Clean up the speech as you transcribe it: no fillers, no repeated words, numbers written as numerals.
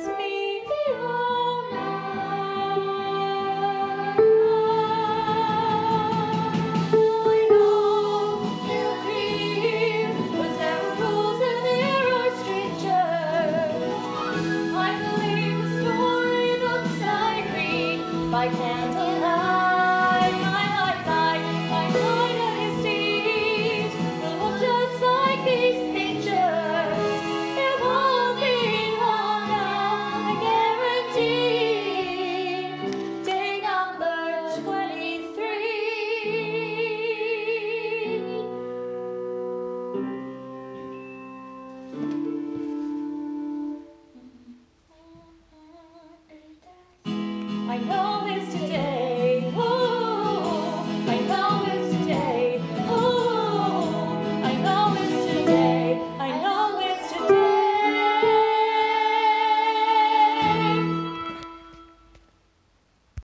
Let's meet the owner. I know he'll be here, 'cause Sarah Rose and the are strangers. I believe the story books I read by Ken